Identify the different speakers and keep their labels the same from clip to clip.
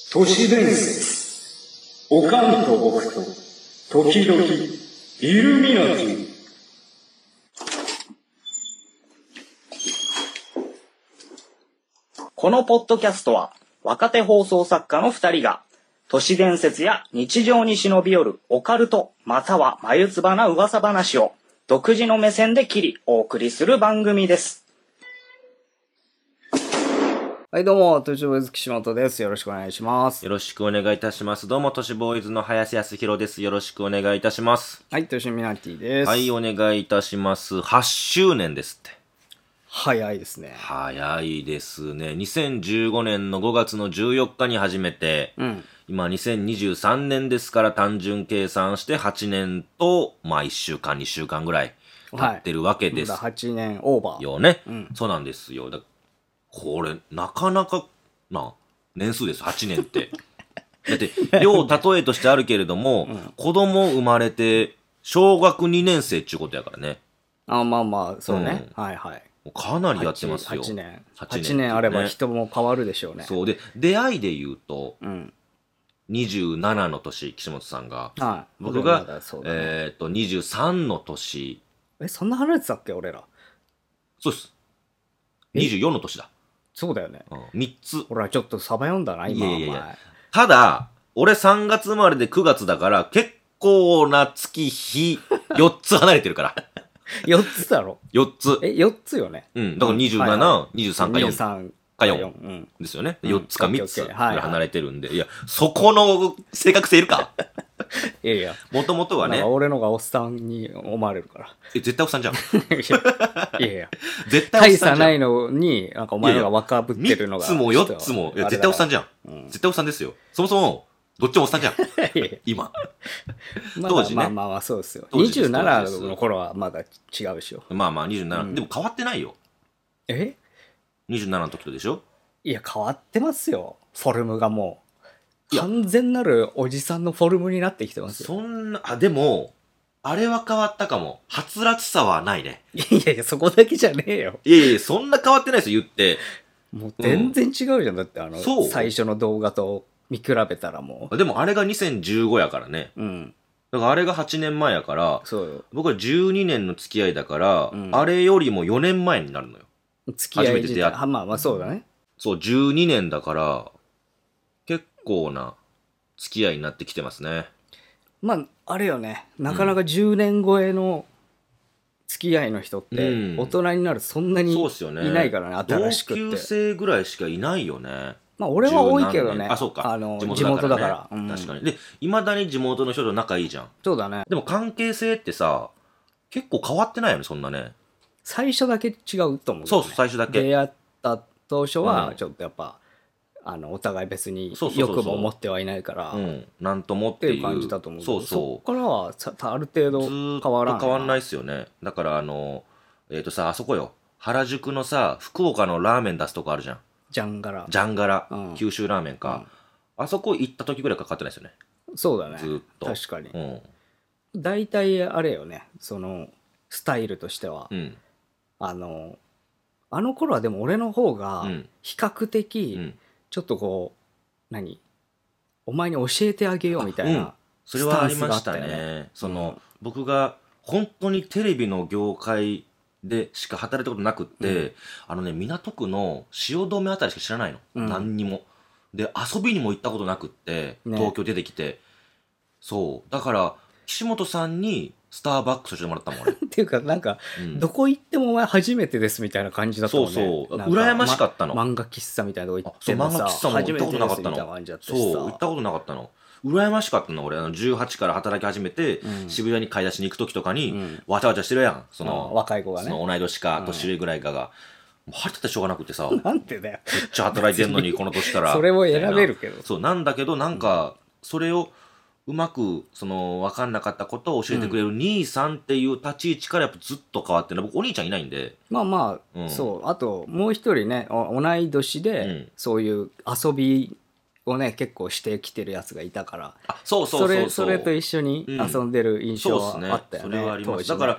Speaker 1: 都市伝説。おかんと僕と時々イルミナティ。
Speaker 2: このポッドキャストは若手放送作家の2人が都市伝説や日常に忍び寄るオカルトまたは眉唾な噂話を独自の目線で切りお送りする番組です。はいどうも、都市ボーイズ岸本です。よろしくお願いします。
Speaker 3: よろしくお願いいたします。どうも、都市ボーイズの林康弘です。よろしくお願いいたします。
Speaker 2: はい、都市ミナティです。
Speaker 3: はい、お願いいたします。8周年ですって。
Speaker 2: 早いですね。
Speaker 3: 早いですね。2015年の5月の14日に始めて、今2023年ですから単純計算して8年と、1週間、2週間ぐらい経ってるわけです。
Speaker 2: まだ8年オーバー。
Speaker 3: よね。そうなんですよ。これ、なかなかな年数です、8年って。だって、両例えとしてあるけれども、子供生まれて、小学2年生っていうことやからね。
Speaker 2: まあ、そうね。はいはい。
Speaker 3: かなりやってますよ。
Speaker 2: 8年あれば人も変わるでしょうね。
Speaker 3: そうで、出会いで言うと、27の年、岸本さんが。僕が、23の年。
Speaker 2: そんな離れてたっけ、俺ら。
Speaker 3: そうです。24の年だ。
Speaker 2: そうだよね。
Speaker 3: 3つ。
Speaker 2: 俺はちょっとサバ読んだな、今。
Speaker 3: いや。ただ、俺3月生まれで9月だから、結構な月日、4つ離れてるから。
Speaker 2: 4つだろ
Speaker 3: ?4 つ。
Speaker 2: 4つよね。
Speaker 3: だから27、23か4。か4。ですよね。4つか3つぐらい離れてるんで。いや、そこの正確性いるか
Speaker 2: いや。
Speaker 3: もともとはね。
Speaker 2: 俺のがおっさんに思われるから。
Speaker 3: 絶対おっさんじゃん。い
Speaker 2: や。
Speaker 3: 絶対おっさんじゃん。
Speaker 2: 大差ないのに、なんかお前のが若ぶってるのが。
Speaker 3: 3つも4つも。いや、絶対おっさんじゃん。絶対おっさんですよ。そもそも、どっちもおっさんじゃん。今。当時ね。
Speaker 2: まあ、そうですよ。27の頃はまだ違うでしょ。
Speaker 3: まあ、27。でも変わってないよ。27の時とでしょ？
Speaker 2: いや、変わってますよ。フォルムがもう。完全なるおじさんのフォルムになってきてますよ。
Speaker 3: そんな、でも、あれは変わったかも。はつらつさはないね。
Speaker 2: いや、そこだけじゃねえよ。
Speaker 3: いや、そんな変わってないですよ、言って。
Speaker 2: もう全然違うじゃん。だって最初の動画と見比べたらも
Speaker 3: う。でもあれが2015やからね。だからあれが8年前やから、僕は12年の付き合いだから、あれよりも4年前になるのよ。
Speaker 2: 付き合い自体。まあそうだね。
Speaker 3: そう、12年だから、結構な付き合いになってきてますね。
Speaker 2: まあ、あれよね。なかなか10年超えの付き合いの人って、大人になるとそんなにいないからね、新しくって。
Speaker 3: 同級生ぐらいしかいないよね。
Speaker 2: まあ、俺は多いけどね。
Speaker 3: そうか。
Speaker 2: 地元だから。
Speaker 3: 確かに。で、未だに地元の人と仲いいじゃん。
Speaker 2: そうだね。
Speaker 3: でも関係性ってさ、結構変わってないよね、そんなね。
Speaker 2: 最初だけ違うと思う。
Speaker 3: そう、最初だけ。
Speaker 2: 出会った当初は、ちょっとやっぱ、お互い別によくも思ってはいないから、
Speaker 3: なんともっていう
Speaker 2: 感じだと思う。
Speaker 3: そ
Speaker 2: こからはある程度変わらない。
Speaker 3: 変わんないっすよね。だからあそこよ。原宿のさ、福岡のラーメン出すとこあるじゃん。
Speaker 2: ジャンガラ。
Speaker 3: 九州ラーメンか。あそこ行った時ぐらいかかってないですよね。
Speaker 2: そうだね。
Speaker 3: ずっと。
Speaker 2: 確かに。大体あれよね。その、スタイルとしては。あの頃はでも俺の方が、比較的、ちょっとこう、お前に教えてあげようみたいな、
Speaker 3: それはありましたね。僕が本当にテレビの業界でしか働いたことなくって、港区の汐留あたりしか知らないの。何にも。で、遊びにも行ったことなくって、東京出てきて。そう。だから、岸本さんにスターバックスしてもらったもん、俺。
Speaker 2: っていうか、どこ行ってもお前初めてですみたいな感じだったもんね。
Speaker 3: そう。羨ましかったの。
Speaker 2: 漫画喫茶みたいなとこ行ってもさ、
Speaker 3: 漫画喫茶も行ったことなかったの。
Speaker 2: そう、
Speaker 3: 行ったことなかったの。羨ましかったの、俺。18から働き始めて、渋谷に買い出しに行く時とかに、わちゃわちゃしてるやん。
Speaker 2: 若い子がね。
Speaker 3: 同い年か、年上ぐらいかが。腹立ってしょうがなくてさ。
Speaker 2: なんてだよ。
Speaker 3: めっちゃ働いてんのに、この年から。
Speaker 2: それも選べるけど。
Speaker 3: そう、なんだけど、それを、うまく、分かんなかったことを教えてくれる兄さんっていう立ち位置からやっぱずっと変わってる。僕、お兄ちゃんいないんで。
Speaker 2: まあ、そう。あと、もう一人ね、同い年で、そういう遊びをね、結構してきてるやつがいたから。
Speaker 3: そう。
Speaker 2: それと一緒に遊んでる印象はあったよね。
Speaker 3: それはあります。だから、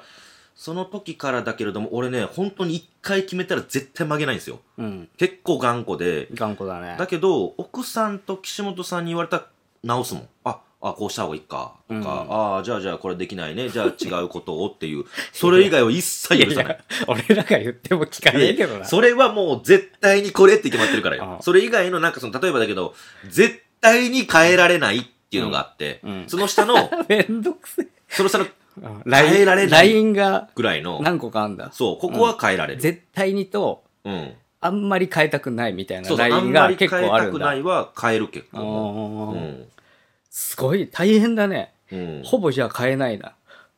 Speaker 3: その時からだけれども、俺ね、本当に一回決めたら絶対曲げないんですよ。結構頑固で。
Speaker 2: 頑固だね。
Speaker 3: だけど、奥さんと岸本さんに言われたら直すもん。こうした方がいいか。とか、じゃあこれできないね。じゃあ違うことをっていう。それ以外は一切許さない。
Speaker 2: 俺らが言っても聞かないけどな。
Speaker 3: それはもう絶対にこれって決まってるからよ。それ以外のなんか例えばだけど、絶対に変えられないっていうのがあって、その下の、
Speaker 2: めんどくせえ。
Speaker 3: その下の、変えられない。
Speaker 2: ラインが、
Speaker 3: ぐらいの。
Speaker 2: 何個かあんだ。
Speaker 3: そう、ここは変えられる。
Speaker 2: 絶対にと、あんまり変えたくないみたいなラインが結構あるんだ。
Speaker 3: あんまり変えたくないは変える結構。
Speaker 2: すごい大変だね。ほぼじゃあ変えないな。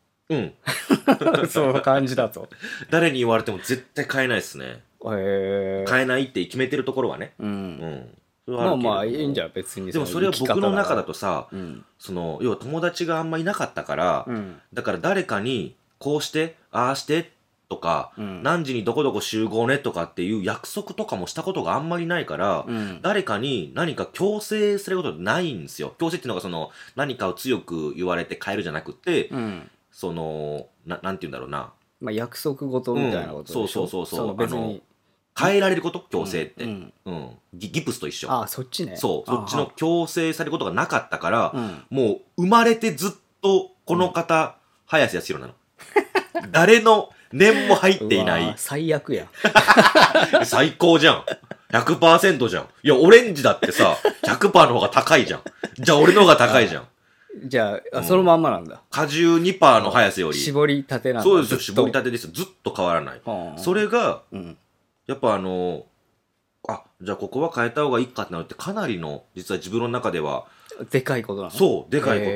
Speaker 2: そういう感じだと。
Speaker 3: 誰に言われても絶対変えないですね。変えないって決めてるところはね。
Speaker 2: まあいいんじゃ別に。
Speaker 3: でもそれは僕の中だとさ、要は友達があんまいなかったから、だから誰かにこうしてああしてとか、何時にどこどこ集合ねとかっていう約束とかもしたことがあんまりないから、誰かに何か強制することないんですよ。強制っていうのが何かを強く言われて変えるじゃなくて、なんて言うんだろうな。
Speaker 2: まあ約束事みたいなことでしょ。
Speaker 3: そう別に変えられること強制って、ギプスと一緒。
Speaker 2: そっちね。
Speaker 3: そっちの強制されることがなかったから、もう生まれてずっとこの方、早瀬康弘なの。誰の念も入っていない。
Speaker 2: 最悪やん。
Speaker 3: 最高じゃん。100% じゃん。いや、オレンジだってさ、100% の方が高いじゃん。じゃあ俺の方が高いじゃん。
Speaker 2: じゃあ、そのまんまなんだ。
Speaker 3: 果汁 2% の早瀬より。
Speaker 2: 絞りたてなんだ。
Speaker 3: そうですよ、絞りたてですよ。ずっと変わらない。それが、やっぱじゃあここは変えた方がいいかってなるってかなりの、実は自分の中では。
Speaker 2: でかいことなの？
Speaker 3: そう、でかいこと。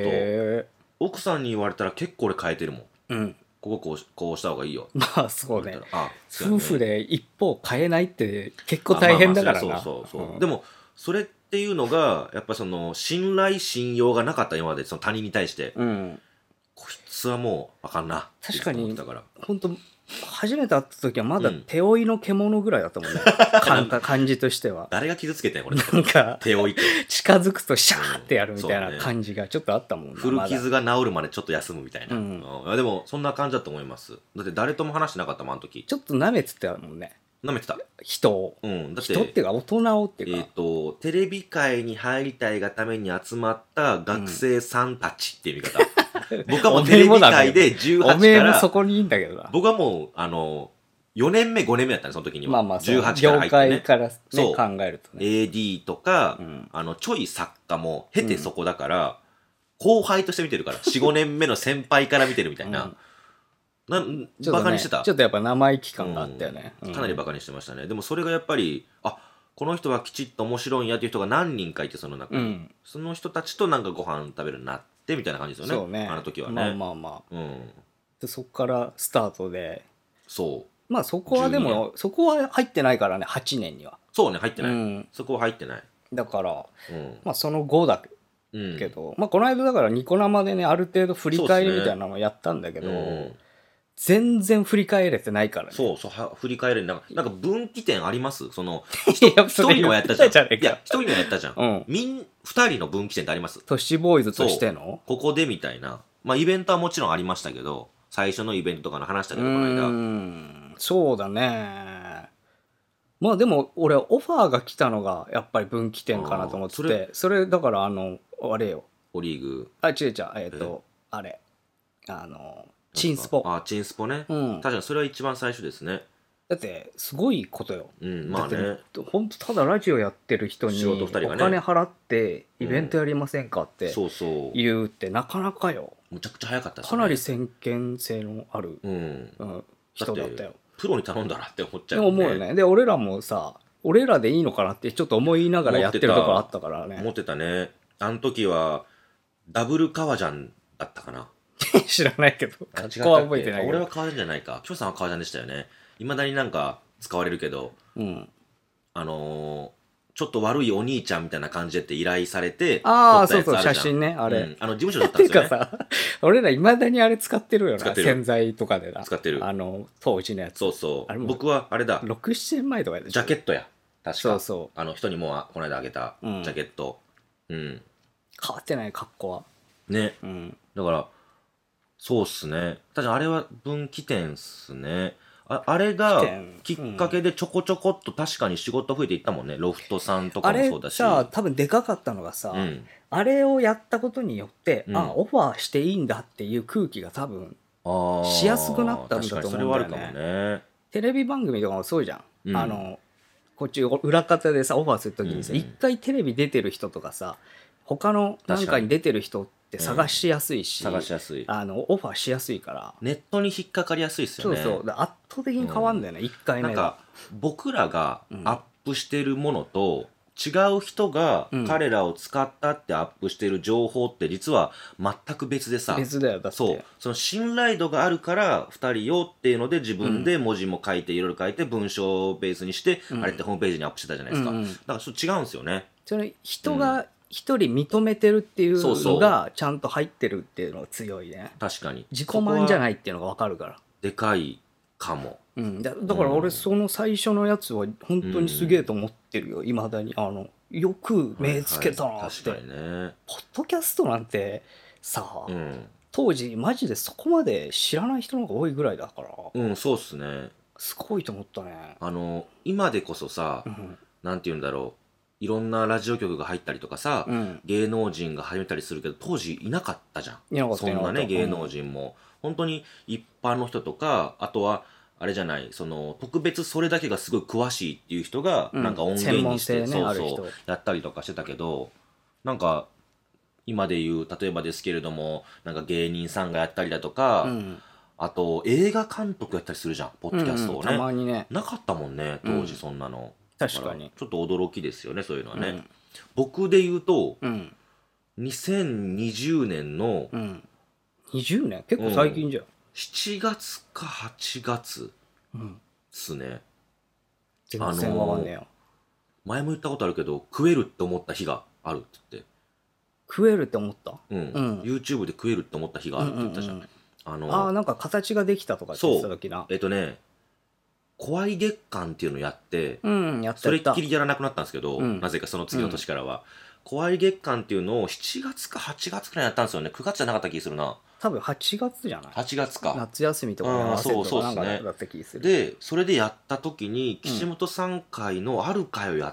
Speaker 3: 奥さんに言われたら結構俺変えてるもん。ここした方がいいよ。
Speaker 2: まあそうね。夫婦で一方変えないって結構大変だからな。
Speaker 3: そう。でも、それっていうのが、やっぱ信頼信用がなかった今まで、他人に対して。こいつはもうあかんな。
Speaker 2: 確かに、本当初めて会った時はまだ手負いの獣ぐらいだったもんね。感じとしては。
Speaker 3: 誰が傷つけてんこれ。
Speaker 2: なんか、
Speaker 3: 手負いって。
Speaker 2: 近づくとシャーってやるみたいな感じがちょっとあったもんね。
Speaker 3: 古傷が治るまでちょっと休むみたいな。でも、そんな感じだと思います。だって誰とも話してなかったもん、あの時。
Speaker 2: ちょっと舐めてたもんね。
Speaker 3: 舐めてた。
Speaker 2: 人を。人っていうか大人をっていうか。
Speaker 3: テレビ界に入りたいがために集まった学生さんたちっていう見方。僕はもうテレビ界で18から。
Speaker 2: おめえもそこにいいんだけどな。
Speaker 3: 僕はもう、4年目、5年目だったね、その時には。
Speaker 2: まあまあ、
Speaker 3: 18から入ってね。
Speaker 2: 業界からね、考えるとね。
Speaker 3: AD とか、ちょい作家も経てそこだから、後輩として見てるから、4、5年目の先輩から見てるみたいな。バカにしてた。
Speaker 2: ちょっとやっぱ生意気感があったよね。
Speaker 3: かなりバカにしてましたね。でもそれがやっぱり、この人はきちっと面白いんやっていう人が何人かいて、その中に。その人たちとなんかご飯食べるようになって、みたいな感じですよね。
Speaker 2: そうね。
Speaker 3: あの時はね。
Speaker 2: まあ。でそこからスタートで。
Speaker 3: そう。
Speaker 2: まあそこはでも、そこは入ってないからね、8年には。
Speaker 3: そうね、入ってない。そこは入ってない。
Speaker 2: だから、まあその後だけど、まあこの間だからニコ生でね、ある程度振り返りみたいなのをやったんだけど、全然振り返れてないからね。
Speaker 3: そう、振り返れなんか分岐点あります一人のやったじゃん。いや、一人のやったじゃん。二人の分岐点ってあります？
Speaker 2: 都市ボーイズとしての
Speaker 3: ここでみたいな。まあイベントはもちろんありましたけど、最初のイベントとかの話したけど、この間。
Speaker 2: そうだね。まあでも、俺、オファーが来たのが、やっぱり分岐点かなと思ってて、それ、だから、あれよ。
Speaker 3: オリーグ。
Speaker 2: 違う、あれ。チンスポ。
Speaker 3: チンスポね。確かにそれは一番最初ですね。
Speaker 2: だって、すごいことよ。
Speaker 3: まあね。
Speaker 2: 本当ただラジオやってる人に、お金払って、イベントやりませんかって言うってなかなかよ。
Speaker 3: むちゃくちゃ早かったです
Speaker 2: ね。かなり先見性のある人だったよ。
Speaker 3: プロに頼んだらって思っちゃうね。
Speaker 2: 思うよね。で、俺らもさ、俺らでいいのかなってちょっと思いながらやってるところあったからね。
Speaker 3: 思ってたね。あの時は、ダブル革ジャンだったかな。
Speaker 2: 知らないけど。ここは覚えてないけど。
Speaker 3: 俺は革ジャンじゃないか。キョさんは革ジャンでしたよね。未だになんか使われるけど、ちょっと悪いお兄ちゃんみたいな感じでって依頼されて、
Speaker 2: そう、写真ね、あれ。
Speaker 3: 事務所だったんですよね。
Speaker 2: てかさ、俺ら未だにあれ使ってるよな、洗剤とかでな。
Speaker 3: 使ってる。
Speaker 2: 当時のやつ。
Speaker 3: そう。僕はあれだ。
Speaker 2: 6、7年前とかで
Speaker 3: ジャケットや。確か。
Speaker 2: そう。
Speaker 3: 人にもこの間あげたジャケット。
Speaker 2: 変わってない、格好は。
Speaker 3: ね。だから、 そうっすね。確かにあれは分岐点っすね。あれがきっかけでちょこちょこっと確かに仕事増えていったもんね。ロフトさんとかもそうだし。
Speaker 2: あれさ、多分でかかったのがさ、あれをやったことによって、オファーしていいんだっていう空気が多分しやすくなったんだと思うんだよね。
Speaker 3: 確かにそれはあるかもね。
Speaker 2: テレビ番組とかもそうじゃん。こっち裏方でさオファーするときにさ、一回テレビ出てる人とかさ、他のなんかに出てる人って探しやすいし、
Speaker 3: 探しやすい。
Speaker 2: オファーしやすいから。
Speaker 3: ネットに引っかかりやすいですよね。
Speaker 2: そう圧倒的に変わるんだよね、1回目が。
Speaker 3: なんか僕らがアップしてるものと、違う人が彼らを使ったってアップしてる情報って実は全く別でさ。
Speaker 2: 別だよ、だって。
Speaker 3: そう。その信頼度があるから2人よっていうので自分で文字も書いていろいろ書いて文章をベースにして、あれってホームページにアップしてたじゃないですか。だからちょっと違うんですよね。
Speaker 2: その人が一人認めてるっていうのがちゃんと入ってるっていうのが強いね。
Speaker 3: 確かに。
Speaker 2: 自己満じゃないっていうのが分かるから。
Speaker 3: でかいかも。
Speaker 2: だから俺その最初のやつは本当にすげえと思ってるよ、いまだに。よく目つけたなって。
Speaker 3: 確かにね。
Speaker 2: ポッドキャストなんてさ、当時マジでそこまで知らない人の方が多いぐらいだから。
Speaker 3: そうっすね。
Speaker 2: すごいと思ったね。
Speaker 3: 今でこそさ、なんて言うんだろう、いろんなラジオ局が入ったりとかさ、芸能人が始めたりするけど当時いなかったじゃん。
Speaker 2: いなかった。
Speaker 3: そんなね芸能人も、本当に一般の人とか、あとはあれじゃない、その特別それだけがすごい詳しいっていう人がなんか音源にして、そうやったりとかしてたけど、なんか今で言う例えばですけれども、なんか芸人さんがやったりだとか、あと映画監督やったりするじゃん、ポッドキャストをね。
Speaker 2: たまにね。
Speaker 3: なかったもんね当時、そんなの。
Speaker 2: 確かに
Speaker 3: ちょっと驚きですよね、そういうのはね。僕で言うと、2020年の、
Speaker 2: 20年結構最近じゃん。
Speaker 3: 7月か8月ですね。
Speaker 2: 全然わかんねえよ。
Speaker 3: 前も言ったことあるけど、食えるって思った日があるって言って。
Speaker 2: 食えるって思った？
Speaker 3: YouTube で食えるって思った日があるって言ったじゃん。
Speaker 2: なんか形ができたとかって言ってた時な。
Speaker 3: 怖い月間っていうのをやって、それっきりやらなくなったんですけど、なぜかその次の年からは。怖い月間っていうのを7月か8月くらいやったんですよね。9月じゃなかった気するな。
Speaker 2: 多分8月じゃない？
Speaker 3: 8月か。
Speaker 2: 夏休みとかに合わせるとかなんかだった気する。
Speaker 3: で、それでやった時に、岸本さん回のある回をやって、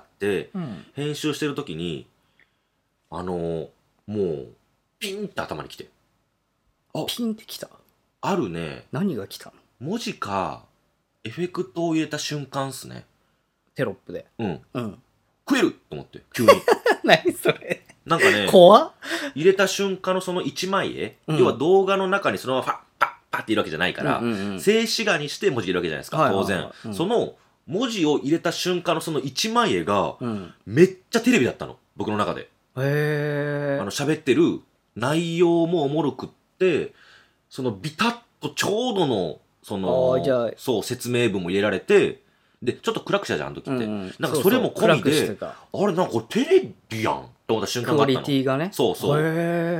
Speaker 3: 編集してる時に、もう、ピンって頭にきて。
Speaker 2: ピンってきた？
Speaker 3: あるね。
Speaker 2: 何が来たの？
Speaker 3: 文字か、エフェクトを入れた瞬間っすね。
Speaker 2: テロップで。
Speaker 3: 食えると思って、急に。
Speaker 2: 何それ。
Speaker 3: なんかね、
Speaker 2: 怖っ。
Speaker 3: 入れた瞬間のその1枚絵、要は動画の中にそのままパッっているわけじゃないから、静止画にして文字入れるわけじゃないですか、当然。その文字を入れた瞬間のその1枚絵が、めっちゃテレビだったの、僕の中で。喋ってる内容もおもろくって、そのビタッとちょうどの、そう、説明文も入れられて、で、ちょっと暗くしたじゃん、あの時って。なんかそれも込みで、あれなんかこれテレビやんって思った瞬間があったの。
Speaker 2: クオリティがね。
Speaker 3: そうそう。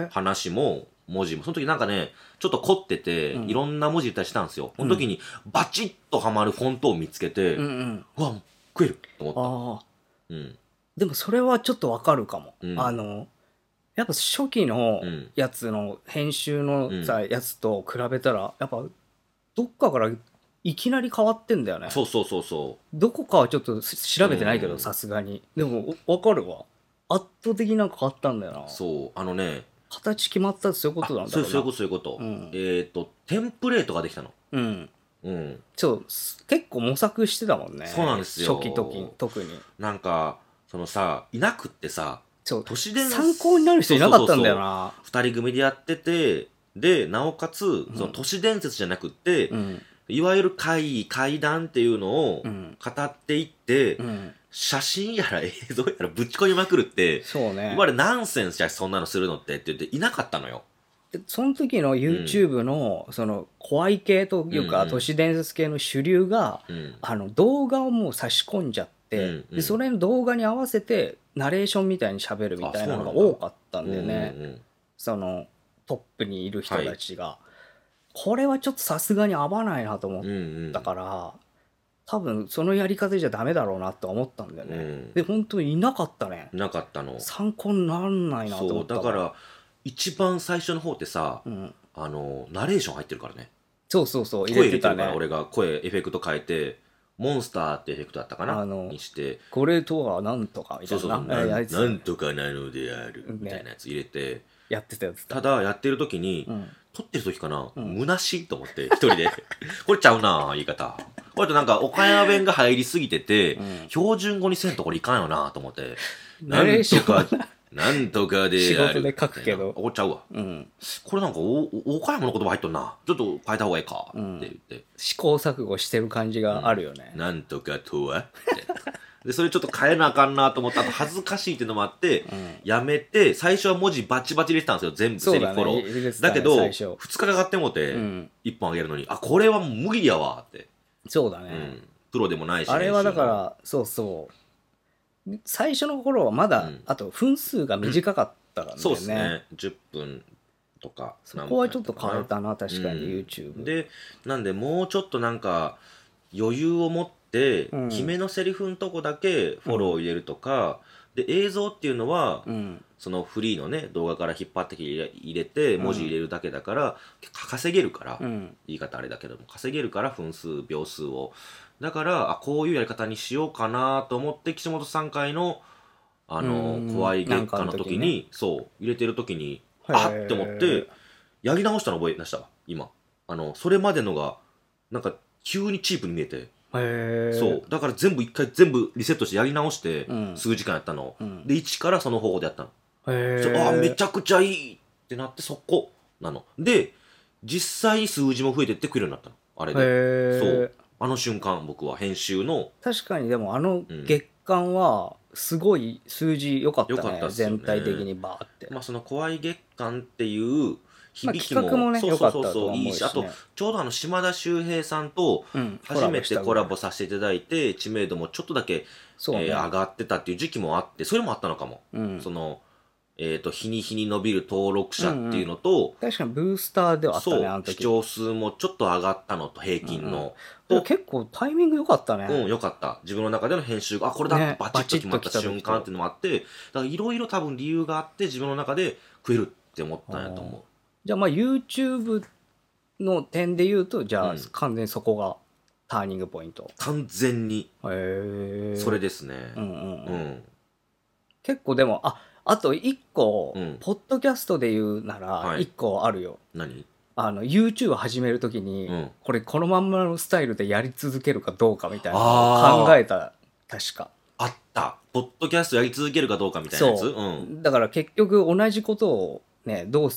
Speaker 3: 話も文字も。その時なんかね、ちょっと凝ってて、いろんな文字入れたりしたんですよ。その時にバチッとはまるフォントを見つけて、うわ、食えると思った。
Speaker 2: でもそれはちょっとわかるかも。やっぱ初期のやつの編集のさ、やつと比べたら、やっぱどっかからいきなり変わってんだよね。
Speaker 3: そう。
Speaker 2: どこかはちょっと調べてないけど、さすがに。でもわかるわ。圧倒的になんか変わったんだよな。
Speaker 3: そう、
Speaker 2: 形決まったってそういうことなんだろうな。
Speaker 3: そういうこと。テンプレートができたの。
Speaker 2: 結構模索してたもんね。
Speaker 3: そうなんですよ。
Speaker 2: 初期時特に。
Speaker 3: なんか、そのさ、いなくってさ、
Speaker 2: 都市伝参考になる人いなかったんだよな。
Speaker 3: 二人組でやってて、で、なおかつ、その都市伝説じゃなくって、いわゆる怪談っていうのを語っていって、写真やら映像やらぶち込みまくるって、
Speaker 2: そうね。
Speaker 3: いわゆるナンセンスじゃそんなのするのって言っていなかったのよ。
Speaker 2: その時の YouTube のその怖い系というか都市伝説系の主流が、動画をもう差し込んじゃって、でそれの動画に合わせてナレーションみたいに喋るみたいなのが多かったんだよね。そのトップにいる人たちが。これはちょっとさすがに合わないなと思ったから、多分そのやり方じゃダメだろうなと思ったんだよね。で本当にいなかったね。
Speaker 3: いなかったの。
Speaker 2: 参考にならないなと思った。
Speaker 3: そうだから一番最初の方ってさ、 ナレーション入ってるからね。
Speaker 2: そうそうそう、
Speaker 3: 入れてたね。俺が声エフェクト変えて、モンスターってエフェクトだったかなにして、
Speaker 2: これとはなんとかみたいな。
Speaker 3: そうそう、なんとかなのであるみたいなやつ入れて、
Speaker 2: やってた。
Speaker 3: ただやってる時に、撮ってる時かな、虚しいと思って一人でこれちゃうな言い方。これとなんか岡山弁が入りすぎてて、標準語にせんとこれいかんよなと思って、なんとかで
Speaker 2: 仕事で書くけど
Speaker 3: 怒っちゃうわ、これなんか岡山の言葉入っとんな、ちょっと変えた方がいいかって言って、
Speaker 2: 試行錯誤してる感じがあるよね、
Speaker 3: なんとかとはでそれちょっと変えなあかんなと思って、あと恥ずかしいっていうのもあって、やめて、最初は文字バチバチ入れてたんですよ、全部セリフフォロー だけど2日かかってもて、1本あげるのに、これはもう無理やわって。
Speaker 2: そうだね、
Speaker 3: プロでもないし、
Speaker 2: あれはだからそう最初の頃はまだ、あと分数が短かったからね、
Speaker 3: そうですね、10分とか。
Speaker 2: そこはちょっと変えたな、確かに YouTube
Speaker 3: で、なんでもうちょっとなんか余裕を持って決めのセリフのとこだけフォローを入れるとか、で映像っていうのは、そのフリーのね動画から引っ張って入れて文字入れるだけだから、稼げるから、言い方あれだけども稼げるから、分数秒数を、だからこういうやり方にしようかなと思って、岸本さん回の怖い月間の時にそう入れてる時にって思ってやり直したの覚えましたわ今。それまでのがなんか急にチープに見えて、そうだから一回全部リセットしてやり直して、数時間やったの、で一からその方法でやったの。めちゃくちゃいいってなって、そこなので実際に数字も増えてってくるようになったの、あれで。そうあの瞬間僕は編集の
Speaker 2: 確かに、でも月間はすごい数字良かったね、全体的にバーって。
Speaker 3: その怖い月間っていう響きも、
Speaker 2: 企画もね良かったと思うしね。
Speaker 3: いいし、あとちょうど島田秀平さんと初めてコラボさせていただいて、知名度もちょっとだけ上がってたっていう時期もあって、それもあったのかも。その日に日に伸びる登録者っていうのと、
Speaker 2: 確かにブースターではあったね、あの時。
Speaker 3: 視聴数もちょっと上がったのと、平均の、
Speaker 2: 結構タイミング良かったね。
Speaker 3: 良かった。自分の中での編集がこれだってバチッと決まった瞬間っていうのもあって、だからいろいろ多分理由があって自分の中で食えるって思ったんやと思う。
Speaker 2: じゃあYouTube の点で言うと、じゃあ完全にそこがターニングポイント。
Speaker 3: 完全にそれですね。
Speaker 2: 結構でもあと1個、ポッドキャストで言うなら1個あるよ。
Speaker 3: 何
Speaker 2: ？YouTube 始めるときに、このまんまのスタイルでやり続けるかどうかみたいなのを考えた、確か。
Speaker 3: あった。ポッドキャストやり続けるかどうかみたいなやつ。
Speaker 2: そう。だから結局同じことをね、だって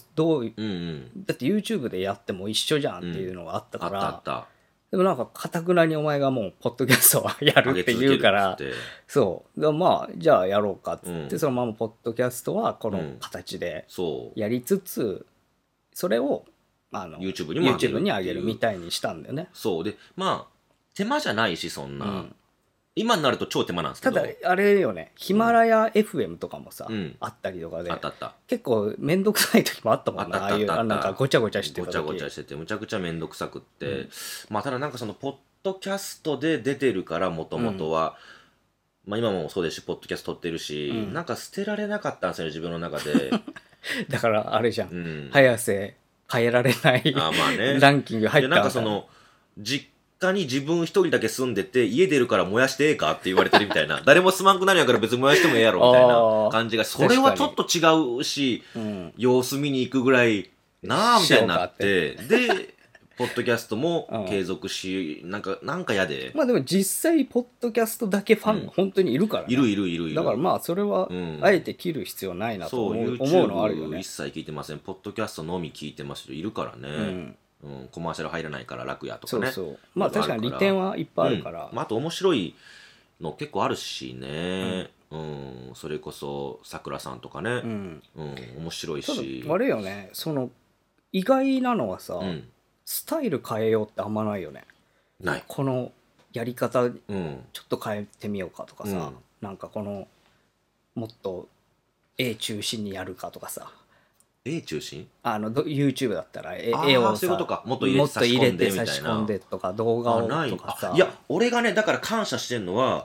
Speaker 2: YouTube でやっても一緒じゃんっていうのがあったから、
Speaker 3: あった。
Speaker 2: でもなんか堅くなにお前がもうポッドキャストはやるって言うから、そうまあじゃあやろうかっつって、そのままポッドキャストはこの形でやりつつ、それを
Speaker 3: YouTube
Speaker 2: に上げるみたいにしたんだよね。
Speaker 3: そうで、手間じゃないし、そんな、今になると超手間なんですけど、
Speaker 2: ただあれよね、ヒマラヤ FM とかもさ、あったりとかで、結構めんどくさい時もあったもんな、ああいうなんかごちゃごちゃしてた時、
Speaker 3: ごちゃごちゃしててむちゃくちゃめんどくさくって、ただなんかそのポッドキャストで出てるから、もともとは、今もそうですし、ポッドキャスト撮ってるし、なんか捨てられなかったんですよね、自分の中で。
Speaker 2: だからあれじゃん、早瀬変えられないランキング入ったんだ。
Speaker 3: なんかその実家に自分一人だけ住んでて、家出るから燃やしてええかって言われてるみたいな。誰も住まんくなるやから別に燃やしてもええやろみたいな感じが、それはちょっと違うし、様子見に行くぐらいなあみたいになって、でポッドキャストも継続し、なんか嫌で。
Speaker 2: でも実際ポッドキャストだけファンが本当にいるからね。
Speaker 3: いる。
Speaker 2: だからそれはあえて切る必要ないなと思うのあるよね。
Speaker 3: 一切聞いてません。ポッドキャストのみ聞いてますよ。いるからね。コマーシャル入らないから楽やとかね。
Speaker 2: 確かに利点はいっぱいあるから。
Speaker 3: あと面白いの結構あるしね。それこそさくらさんとかね。面白いし。
Speaker 2: あれよね。その意外なのはさ、スタイル変えようってあんまないよね。
Speaker 3: ない。
Speaker 2: このやり方ちょっと変えてみようかとかさ、なんかもっと絵中心にやるかとかさ。
Speaker 3: 絵中心
Speaker 2: ？YouTube だったら絵をさ、
Speaker 3: もっと入れて差し込んで
Speaker 2: とか動画をとかさ。
Speaker 3: いや俺がねだから感謝してんのは、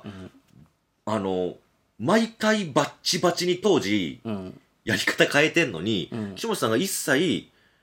Speaker 3: 毎回バッチバチに当時やり方変えてんのに、岸本さんが一切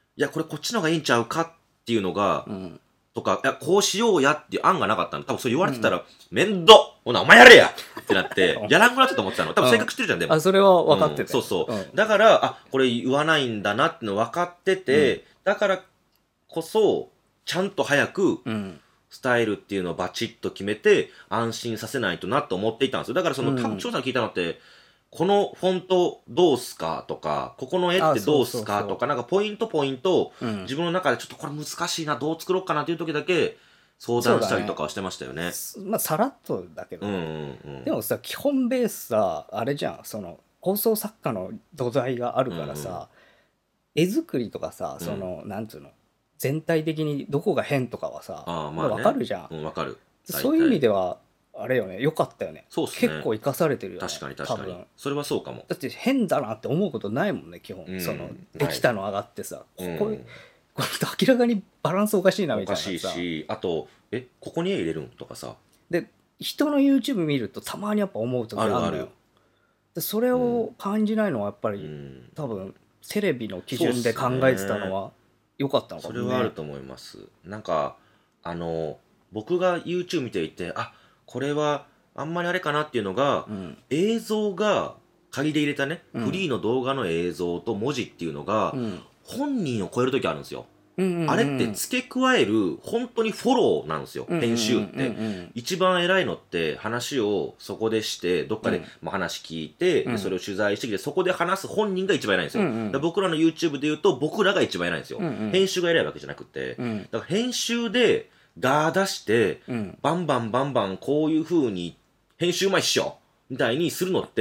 Speaker 3: いやこれこっちの方がいいんちゃうかっていうのが、
Speaker 2: うん、
Speaker 3: とか、いやこうしようやっていう案がなかったの。多分そう言われてたら、面倒ほなお前やれやってなってやらんくなったと思ってたの。多分性格知ってるじゃん。でも
Speaker 2: それは分かってた、
Speaker 3: そうそう、だからこれ言わないんだなっての分かってて、だからこそちゃんと早く、スタイルっていうのをバチッと決めて安心させないとなと思っていたんですよ。だから多分調査聞いたのって、このフォントどうすかとか、ここの絵ってどうすかとか、なんかポイント、自分の中でちょっとこれ難しいな、どう作ろうかなっていう時だけ相談したりとかはしてましたよね。
Speaker 2: まあさらっとだけど、でもさ基本ベースさあれじゃん、その放送作家の土台があるからさ、絵作りとかさ、そのなんつうの全体的にどこが変とかはさ、分かるじゃん。
Speaker 3: 分かる。
Speaker 2: そういう意味ではあれよね、良かったよね。
Speaker 3: そうっすね。
Speaker 2: 結構生かされてるよね。
Speaker 3: 確かに。それはそうかも。
Speaker 2: だって変だなって思うことないもんね、基本。そのできたの上がってさ、これ明らかにバランスおかしいなみたいなさ。
Speaker 3: おかしいし、あとここに絵入れるんとかさ。
Speaker 2: で人の YouTube 見るとたまにやっぱ思う時あるのよ。でそれを感じないのはやっぱり、多分テレビの基準で考えてたのは良かったのかもね。
Speaker 3: それはあると思います。なんか僕が YouTube 見ていて、これはあんまりあれかなっていうのが、映像が仮で入れたね、フリーの動画の映像と文字っていうのが、本人を超える時あるんですよ。あれって付け加える本当にフォローなんですよ、編集って。一番偉いのって話をそこでしてどっかで話聞いて、それを取材してきてそこで話す本人が一番偉いんですよ。僕らの YouTube で言うと僕らが一番偉いんですよ。編集が偉いわけじゃなくて、だから編集でガー出して、バンバンこういう風に編集うまいっしょみたいにするのって、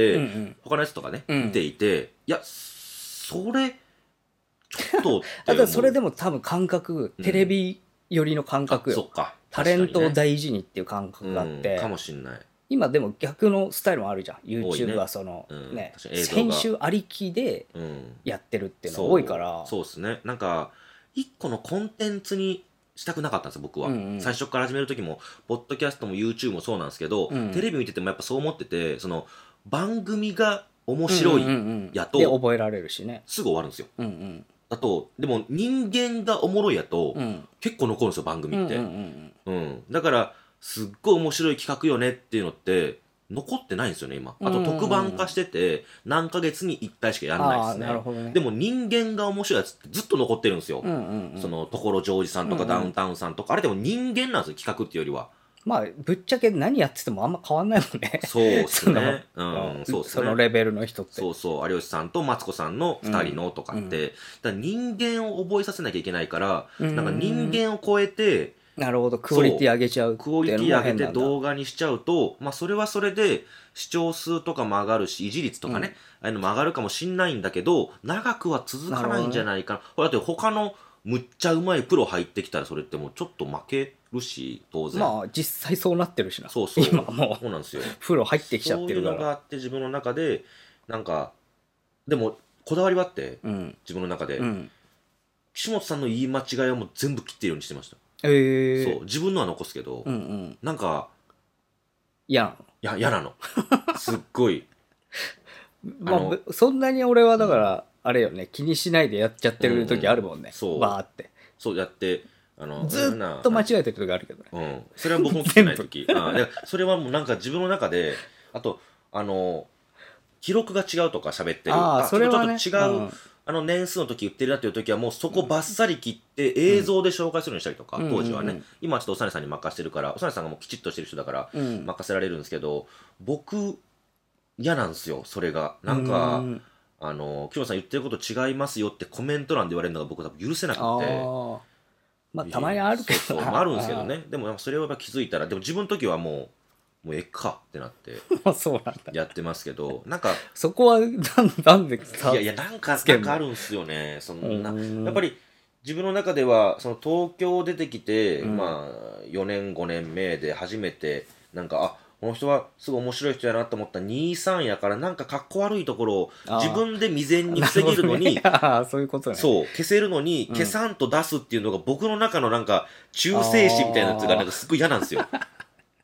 Speaker 3: 他のやつとかね、見ていて、いやそれちょっと
Speaker 2: あとそれでも多分感覚、テレビ寄りの感覚よ。
Speaker 3: そっか、
Speaker 2: タレントを大事にっていう感覚があって、
Speaker 3: かもしんない。
Speaker 2: 今でも逆のスタイルもあるじゃん。 YouTube はそのね、編集ありきでやってるっていうのが多いから。
Speaker 3: そうですね。なんか一個のコンテンツにしたくなかったんですよ、僕は。最初から始める時もポッドキャストも YouTube もそうなんですけど、テレビ見ててもやっぱそう思ってて、その番組が面白いやと、
Speaker 2: で覚えられるしね、
Speaker 3: すぐ終わるんですよ。あとでも人間がおもろいやと、結構残るんですよ、番組って。だからすっごい面白い企画よねっていうのって残ってないんですよね、今。あと特番化してて何ヶ月に1回しかやらないですね。でも人間が面白いやつってずっと残ってるんですよ。その所ジョージさんとかダウンタウンさんとか、あれでも人間なんですよ、企画っていうよりは。
Speaker 2: まあぶっちゃけ何やっててもあんま変わんないもんね。
Speaker 3: そうですね。
Speaker 2: そのレベルの人って。
Speaker 3: 有吉さんとマツコさんの2人のとかって、だから人間を覚えさせなきゃいけないから、なんか人間を超えて、
Speaker 2: なるほど、クオリティ上げちゃうっていうのも変なんだ。
Speaker 3: クオリティ上げて動画にしちゃうと、それはそれで視聴数とかも上がるし、維持率とかね、ああいうのも上がるかもしんないんだけど、長くは続かないんじゃないかな。だって他のむっちゃうまいプロ入ってきたらそれってもうちょっと負けるし、当然。
Speaker 2: 実際そうなってるしな。
Speaker 3: 今もうそうなんですよ。
Speaker 2: プロ入ってきちゃってるから。
Speaker 3: そういうのがあって自分の中でなんか、でもこだわりはあって、自分の中で、岸本さんの言い間違いはもう全部切ってるようにしてました。そう自分のは残すけど、なんか嫌なのすっごい。
Speaker 2: そんなに俺はだからあれよね、気にしないでやっちゃってる時あるもんね。バーって
Speaker 3: そうやって
Speaker 2: ずっと間違えてる時あるけど
Speaker 3: ね。それは僕も聞けない時それはもうなんか自分の中で、あと記録が違うとか喋ってる、それはねちょっと違う年数の時言ってるなっていう時はもうそこバッサリ切って映像で紹介するようにしたりとか、当時はね。今はちょっとおさねさんに任せてるから、おさねさんがもうきちっとしてる人だから任せられるんですけど、僕嫌なんですよ、それが。なんか岸本さん言ってること違いますよってコメント欄で言われるのが僕多分許せなくて。
Speaker 2: たまにあるけど
Speaker 3: あるんですけどね。でもそれをやっぱ気づいたら、でも自分の時はもうええかってなってやってますけど、なんか
Speaker 2: そこはなんで
Speaker 3: いやなんかあるんすよね。そんなやっぱり自分の中ではその東京出てきて、4年5年目で初めてなんかこの人はすごい面白い人やなと思った23やから、なんかかっこ悪いところを自分で未然に防げるのに
Speaker 2: そういうことね。
Speaker 3: そう消せるのに消さんと出すっていうのが僕の中のなんか忠誠心みたいなやつがなんかすごい嫌なんですよ。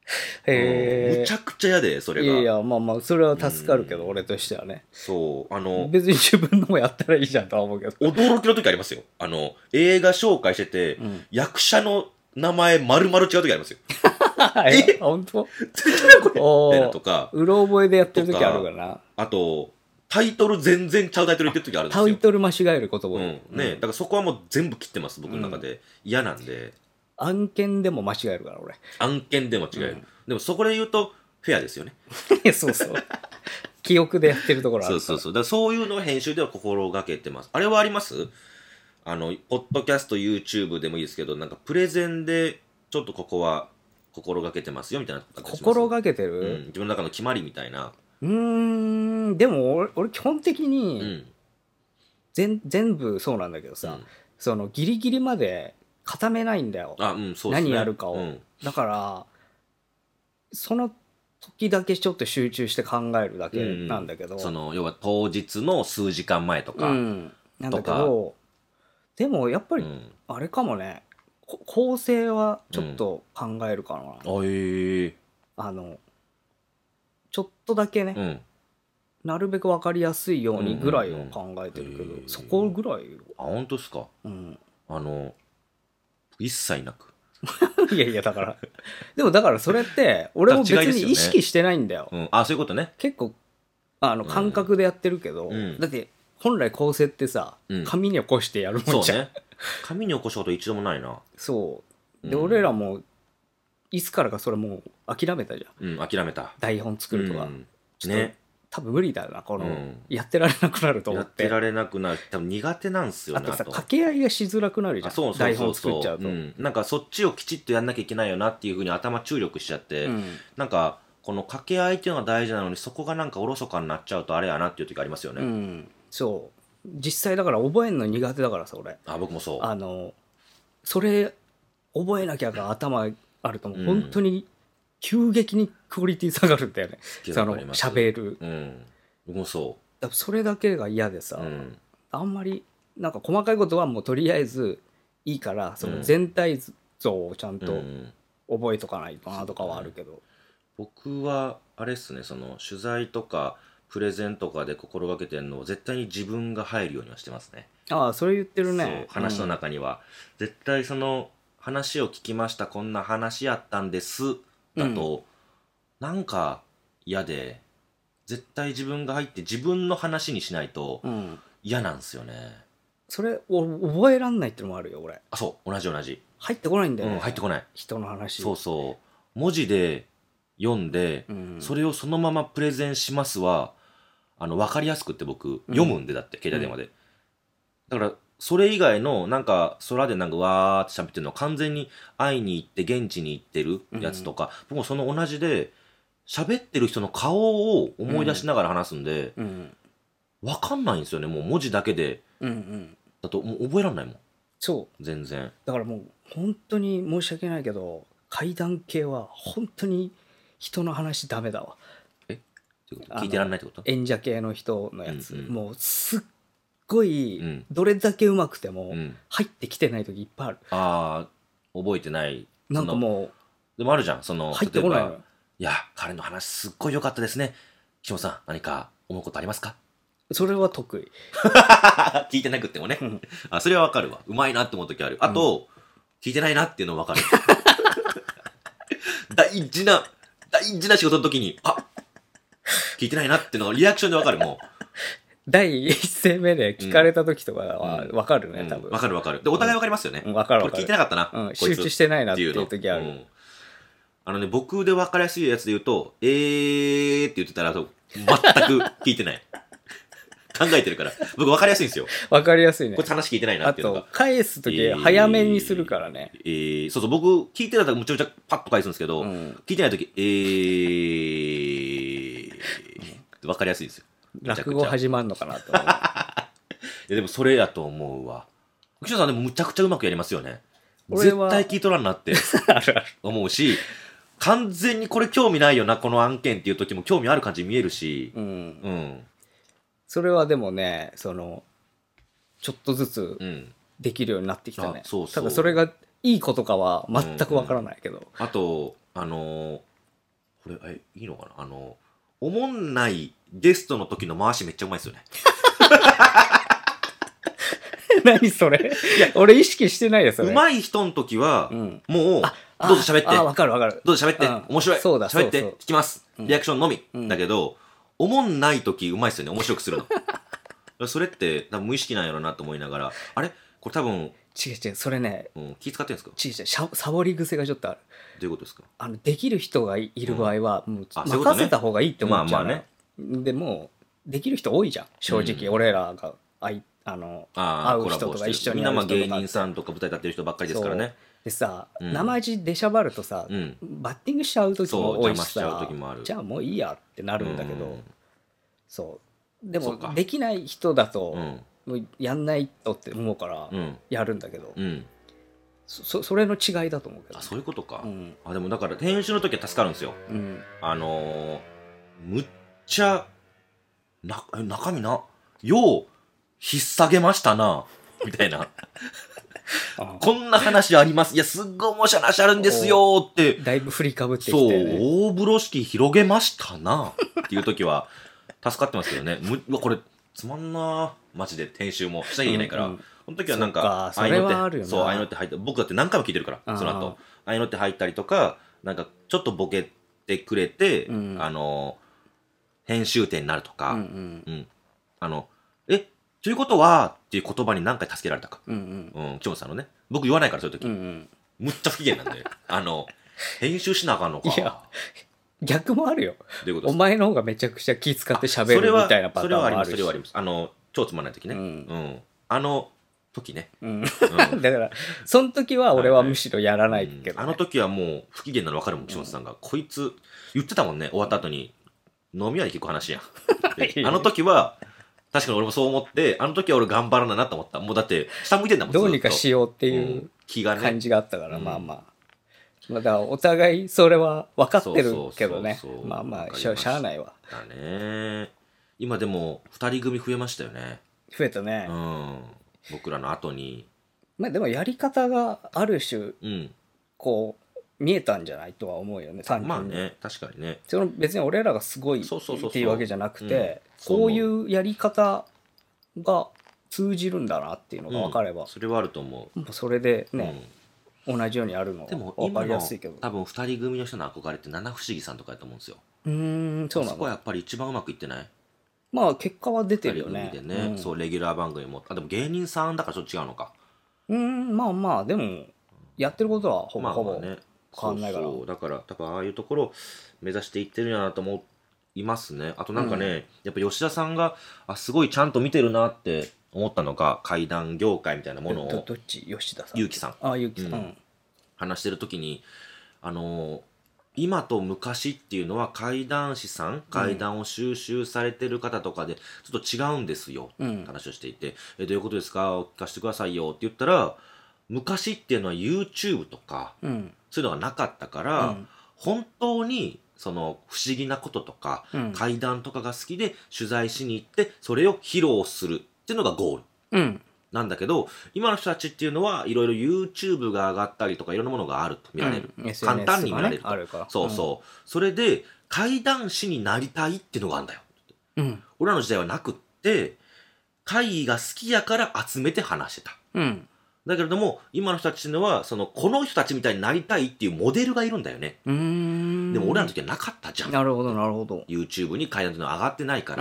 Speaker 2: へえ。
Speaker 3: むちゃくちゃ嫌で、それが。
Speaker 2: いやいや、まあまあ、それは助かるけど、俺としてはね。
Speaker 3: そう、
Speaker 2: 別に自分のもやったらいいじゃんとは思うけど。
Speaker 3: 驚きの時ありますよ。映画紹介してて、役者の名前丸々違う時ありますよ。
Speaker 2: 本当？
Speaker 3: 全然これみたいなとか。
Speaker 2: うろ覚えでやってる時あるかな。
Speaker 3: あと、タイトル全然ちゃうタイトル言ってる時あるんですよ。
Speaker 2: タイトル間違えることも。
Speaker 3: ね、だからそこはもう全部切ってます、僕の中で。嫌なんで。
Speaker 2: 案件でも間違えるから、俺。
Speaker 3: 案件でも違える。でもそこで言うと、フェアですよね。
Speaker 2: そうそう。記憶でやってるところある。
Speaker 3: そう。だからそういうのを編集では心がけてます。あれはあります？ポッドキャスト、YouTube でもいいですけど、なんかプレゼンで、ちょっとここは心がけてますよみたいな。
Speaker 2: 心がけてる？
Speaker 3: 自分の中の決まりみたいな。
Speaker 2: でも俺基本的に、全部そうなんだけどさ、そのギリギリまで固めないんだよ。
Speaker 3: そうですね。
Speaker 2: 何やるかを。だから、その時だけちょっと集中して考えるだけなんだけど。
Speaker 3: 要は当日の数時間前とか。
Speaker 2: なんだけど、でもやっぱり、あれかもね、構成はちょっと考えるかな。ちょっとだけね、なるべく分かりやすいようにぐらいは考えてるけど、そこぐらい。
Speaker 3: 本当ですか？一切なく。
Speaker 2: いやいや、だからだからそれって俺も別に意識してないんだよ。
Speaker 3: そういうことね。
Speaker 2: 結構感覚でやってるけど、だって本来構成ってさ、紙に起こしてやるもんじゃん。
Speaker 3: そうね。紙に起こしたこと一度もないな。
Speaker 2: そうで、俺らもいつからかそれもう諦めたじゃ
Speaker 3: ん。諦めた。
Speaker 2: 台本作るとか。ね。多分無理だな、やってられなくなると思って。
Speaker 3: やってられなくなる。多分苦手なんですよね。
Speaker 2: あとさ、掛け合いがしづらくなるじゃん。台本作っちゃうと。
Speaker 3: なんかそっちをきちっとやんなきゃいけないよなっていうふうに頭注力しちゃって、なんかこの掛け合いっていうのが大事なのに、そこがなんかおろそかになっちゃうとあれやなっていう時ありますよね。
Speaker 2: そう。実際だから覚えるの苦手だからさ、俺。
Speaker 3: 僕もそう。
Speaker 2: それ覚えなきゃが頭あるともう本当に急激にクオリティ下がるんだよね。喋る。
Speaker 3: 僕もそう。
Speaker 2: それだけが嫌でさ、あんまりなんか細かいことはもうとりあえずいいから、その全体像をちゃんと覚えとかないとなとかはあるけど、
Speaker 3: 僕はあれっすね、取材とかプレゼンとかで心がけてるのを絶対に自分が入るようにはしてますね。
Speaker 2: それ言ってるね。
Speaker 3: 話の中には、絶対話を聞きました、こんな話やったんですだと、なんか嫌で、絶対自分が入って自分の話にしないと嫌なんですよね。
Speaker 2: それ覚えらんないってのもあるよ、俺。
Speaker 3: そう同じ
Speaker 2: 入ってこないんだよね。
Speaker 3: 入ってこない。
Speaker 2: 人の話。
Speaker 3: 文字で読んで、それをそのままプレゼンしますは分かりやすくって、僕読むんで、だって携帯電話で、だからそれ以外のなんか空でなんかわーって喋ってるのは完全に会いに行って現地に行ってるやつとか、僕もその同じで喋ってる人の顔を思い出しながら話すんで、分かんないんですよね。もう文字だけでだともう覚えらんないもん。
Speaker 2: そう
Speaker 3: 全然。
Speaker 2: だからもう本当に申し訳ないけど、怪談系は本当に人の話ダメだわ。
Speaker 3: 聞いてらんないってこと？
Speaker 2: 演者系の人のやつ、もうすっごい、どれだけうまくても入ってきてない時いっぱいある。
Speaker 3: 覚えてない。
Speaker 2: なんかもう
Speaker 3: でもあるじゃん、
Speaker 2: 入ってこないの。
Speaker 3: いや彼の話すっごい良かったですね、岸本さん何か思うことありますか？
Speaker 2: それは得意。
Speaker 3: 聞いてなくってもね。それはわかるわ。うまいなって思う時ある。あと、聞いてないなっていうのわかる。大事な仕事の時に、聞いてないなっていうのがリアクションでわかる。もう
Speaker 2: 第一声目で聞かれた時とかはわかるね、多分。
Speaker 3: わかる。で、お互いわかりますよね。
Speaker 2: わかる。
Speaker 3: これ聞いてなかったな。
Speaker 2: 集中してないなっていう時ある。
Speaker 3: 僕でわかりやすいやつで言うと、って言ってたら、全く聞いてない。考えてるから。僕分かりやすいんですよ。
Speaker 2: 分かりやすいね。
Speaker 3: これ話聞いてないなっていうのが。
Speaker 2: あと、返すとき早めにするからね。
Speaker 3: そう、僕、聞いてたらむちゃくちゃパッと返すんですけど、聞いてないとき、分かりやすいんですよ。
Speaker 2: 落語始まるのかなと思う。い
Speaker 3: や、でもそれやと思うわ。岸田さんでもむちゃくちゃうまくやりますよね。絶対聞いとらんなって思うし、完全にこれ興味ないよな、この案件っていう時も興味ある感じに見えるし、
Speaker 2: それはでもね、ちょっとずつできるようになってきたね。ただそれがいいことかは全くわからないけど。
Speaker 3: あと、 これいいのかな、おもんないゲストの時の回しめっちゃうまいですよね。
Speaker 2: 何それ。いや俺意識してないですよ。
Speaker 3: うまい人の時は、もうどうぞ喋って、
Speaker 2: わかるわかる、
Speaker 3: どうぞ喋って、面白い、
Speaker 2: そうだ
Speaker 3: 喋って
Speaker 2: そう
Speaker 3: 聞きます、リアクションのみ、だけどおもんない時うまいですよね、面白くするの。それって多分無意識なんやろうなと思いながら、あれこれ多分
Speaker 2: 違うそれね、
Speaker 3: 気使ってんですか。
Speaker 2: 違うサボり癖がちょっとある。
Speaker 3: どういうことですか。
Speaker 2: できる人がいる場合は、もう
Speaker 3: そういうことね
Speaker 2: 任せた方がいいって思っちゃうね。
Speaker 3: まあ
Speaker 2: でもできる人多いじゃん正直、俺らが会う人とか一緒に
Speaker 3: みんな
Speaker 2: 会う人とか
Speaker 3: 芸人さんとか舞台立ってる人ばっかりですからね。
Speaker 2: でさ、生地出しゃばるとさ、バッティングしちゃう時も多いしさ、じゃあもういいやってなるんだけど、そうでもできない人だと、もうやんないとって思うからやるんだけど、それの違いだと思うけど。
Speaker 3: そういうことか。でもだから編集の時は助かるんですよ。むっちゃ中身よう引っ提げましたなみたいな。こんな話あります。いや、すっごい面白い話あるんですよって。
Speaker 2: だいぶ振りかぶってきて、
Speaker 3: そう、大風呂敷広げましたなっていう時は助かってますけどね。これつまんなマジで編集もしなきゃいけないから。その時はなんか、
Speaker 2: それはあるよな。
Speaker 3: そう、ああいうのって入って、僕だって何回も聞いてるから、その後。ああいうのって入ったりとか、なんかちょっとボケてくれて、編集点になるとか、ということはっていう言葉に何回助けられたか。木本さんのね。僕言わないから、そういう時。むっちゃ不機嫌なんで。編集しなあかんのか。
Speaker 2: いや、逆もあるよ。
Speaker 3: どういうことですか。
Speaker 2: お前の方がめちゃくちゃ気使って喋るみたいなパターンもあるし。
Speaker 3: それはあります。超つまんない時ね。時ね。
Speaker 2: だから、その時は俺はむしろやらないけど。
Speaker 3: あの時はもう不機嫌なの分かるもん、木本さんが。こいつ、言ってたもんね、終わった後に。飲み屋で結構話やん。あの時は、確かに俺もそう思って、あの時は俺頑張らななと思った。もうだって、下向いてんだもん。
Speaker 2: どうにかしようっていう感じがあったから、まあまあ。だからお互いそれは分かってるけどね。まあまあ、しゃあないわ。
Speaker 3: だね。今でも、2人組増えましたよね。
Speaker 2: 増えたね。
Speaker 3: 僕らの後に。
Speaker 2: まあでもやり方がある種、こう、見えたんじゃないとは思うよね、単純に。
Speaker 3: まあね、確かにね。
Speaker 2: 別に俺らがすごいっていうわけじゃなくて、こういうやり方が通じるんだなっていうのが分かれば、
Speaker 3: それはあると思う。
Speaker 2: それでね、同じようにあるのは分かりやすいけど。
Speaker 3: 多分2人組の人の憧れって七不思議さんとかやと思うんですよ。
Speaker 2: そうなの。
Speaker 3: そこはやっぱり一番うまくいってない？
Speaker 2: まあ結果は出てるよね。
Speaker 3: そう、レギュラー番組も。でも芸人さんだからちょっと違うのか。
Speaker 2: まあまあ、でもやってることはほぼほぼ変わんないから。
Speaker 3: だから多分ああいうところを目指していってるんやなと思いますね。あとなんかね、やっぱ吉田さんがすごいちゃんと見てるなって思ったのが、怪談業界みたいなものを
Speaker 2: どっち？吉田さん、
Speaker 3: 結城さん
Speaker 2: 結城さん、
Speaker 3: 話してる時に今と昔っていうのは怪談師さん、怪談を収集されてる方とかでちょっと違うんですよって話をしていて、どういうことですか、聞かせてくださいよって言ったら、昔っていうのは YouTube とか、そういうのがなかったから、本当にその不思議なこととか、怪談とかが好きで取材しに行ってそれを披露するっていうのがゴール、なんだけど、今の人たちっていうのはいろいろ YouTube が上がったりとかいろんなものがあると見られる、簡単に見られると、それで怪談師になりたいっていうのがあるんだよ、俺らの時代はなくって、怪異が好きやから集めて話してた、だけれども今の人たちのはこの人たちみたいになりたいっていうモデルがいるんだよね。でも俺らの時はなかったじゃん。
Speaker 2: なるほどなるほど。
Speaker 3: YouTube に怪談っていうのは上がってないから、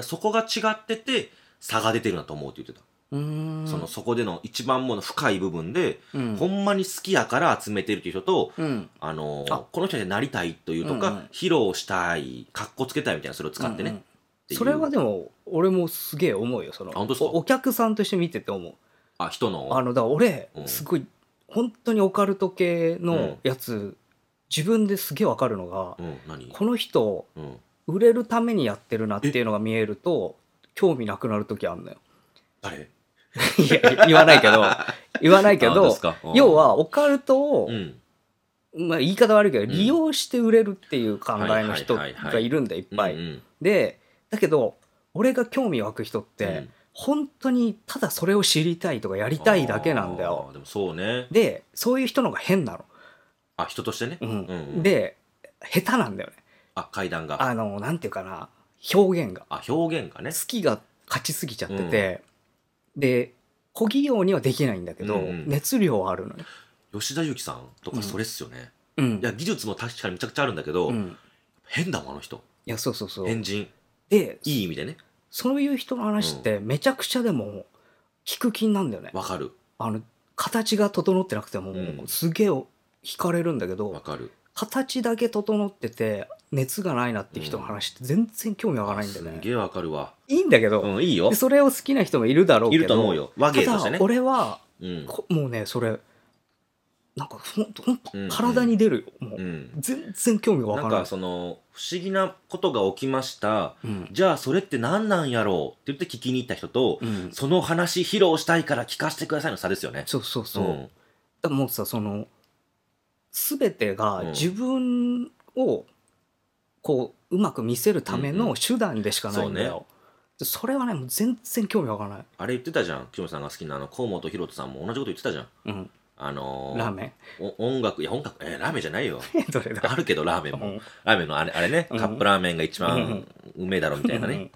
Speaker 3: そこが違ってて差が出てるなと思うって言ってた。そこでの一番もの深い部分で、ほんまに好きやから集めてるっていう人と、この人になりたいというとか、披露したい、かっこつけたいみたいな、それを使ってね、
Speaker 2: それはでも俺もすげえ思うよ。お客さんとして見てて思う。
Speaker 3: 人の
Speaker 2: だから俺、すごい本当にオカルト系のやつ、自分ですげえわかるのが、この人、売れるためにやってるなっていうのが見えると興味なくなる時あるのよ。
Speaker 3: 誰？
Speaker 2: いや言わないけど要はオカルトを、まあ言い方悪いけど、利用して売れるっていう考えの人がいるんだよ、いっぱい。でだけど俺が興味湧く人って、本当にただそれを知りたいとかやりたいだけなんだよ。
Speaker 3: でもそうね。
Speaker 2: でそういう人の方が変なの。
Speaker 3: 人としてね。
Speaker 2: で下手なんだよね。
Speaker 3: 階段が。
Speaker 2: なんていうかな、表現が。
Speaker 3: 表現がね。
Speaker 2: 好きが勝ちすぎちゃってて、で、小技用にはできないんだけど、熱量はあるのよ。
Speaker 3: 吉田裕樹さんとかそれっすよね。いや、技術も確かにめちゃくちゃあるんだけど、変だもん、あの人。
Speaker 2: いや、そうそうそう。
Speaker 3: 変人。
Speaker 2: で、
Speaker 3: いい意味でね。
Speaker 2: そういう人の話ってめちゃくちゃでも聞く気になるんだよね。
Speaker 3: わかる。
Speaker 2: 形が整ってなくても、すげえ惹かれるんだけど、
Speaker 3: わかる。
Speaker 2: 形だけ整ってて熱がないなっていう人の話って全然興味わからないんだよね。
Speaker 3: すげえわかるわ。
Speaker 2: いいんだけど、
Speaker 3: いいよ。
Speaker 2: それを好きな人もいるだろうけど、
Speaker 3: いると思うよ。和芸としてね。
Speaker 2: ただ俺は、もうね、それなんかほんと体に出るよ、もう、全然興味がわからない。
Speaker 3: なんかその不思議なことが起きました、じゃあそれって何なんやろうって言って聞きに行った人と、その話披露したいから聞かせてくださいの差ですよね。
Speaker 2: そうそうそう。だからもうさ、全てが自分をこううまく見せるための手段でしかないんだよ。それはね、もう全然興味わからない。
Speaker 3: あれ言ってたじゃん、清水さんが好きな河本大翔さんも同じこと言ってたじゃん。
Speaker 2: ラーメン
Speaker 3: 音楽、ラーメンじゃないよ。
Speaker 2: どれだ
Speaker 3: あるけどラーメンも。ラーメンのあれね、カップラーメンが一番うめえだろみたいなね。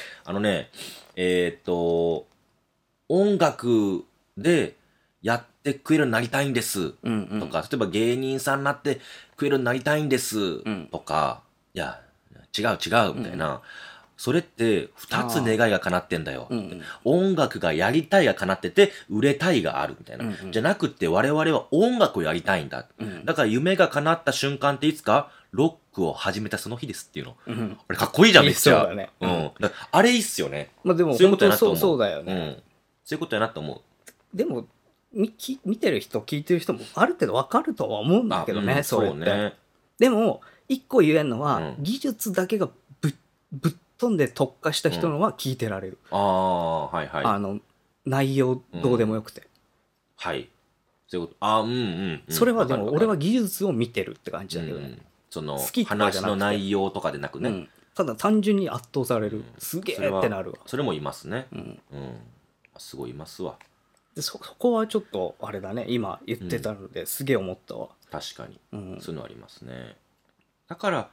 Speaker 3: 音楽でやって食えるようになりたいんですとか、例えば芸人さんになって食えるようになりたいんですとか、いや、違うみたいな。それって2つ願いが叶ってんだよ。音楽がやりたいが叶ってて売れたいがあるみたいな。じゃなくて我々は音楽をやりたいんだ。だから夢が叶った瞬間っていつかロックを始めたその日ですっていうの。あれかっこいいじゃん、めっちゃ。
Speaker 2: そうだね。
Speaker 3: あれいいっすよね。
Speaker 2: まあでも
Speaker 3: そういうことやなと思う。
Speaker 2: そうだよね。
Speaker 3: そういうことやなと思う。
Speaker 2: でも見てる人聞いてる人もある程度わかるとは思うんだけどね、それって。でも一個言えるのは、技術だけがぶっ飛んで特化した人のは聞いてられる。
Speaker 3: はいはい。
Speaker 2: 内容どうでもよくて。
Speaker 3: はい。そういうこと。
Speaker 2: それはでも俺は技術を見てるって感じだけどね。
Speaker 3: その話の内容とかでなくね。
Speaker 2: ただ単純に圧倒される。すげえってなるわ。
Speaker 3: それもいますね。すごいいますわ。
Speaker 2: でそこはちょっとあれだね、今言ってたのですげえ思ったわ。
Speaker 3: 確かに、そういうのありますね。だから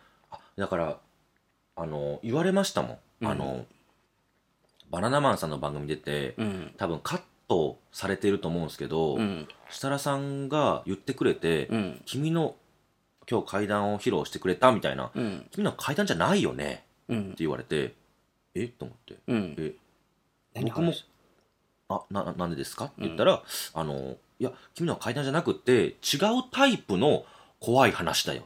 Speaker 3: 言われましたもん、バナナマンさんの番組出て、多分カットされてると思うんですけど、設楽さんが言ってくれて、君の今日怪談を披露してくれたみたいな、君の怪談じゃないよね、って言われて、と思って、僕もなんでですかって言ったら、いや、君のは怪談じゃなくて、違うタイプの怖い話だよ。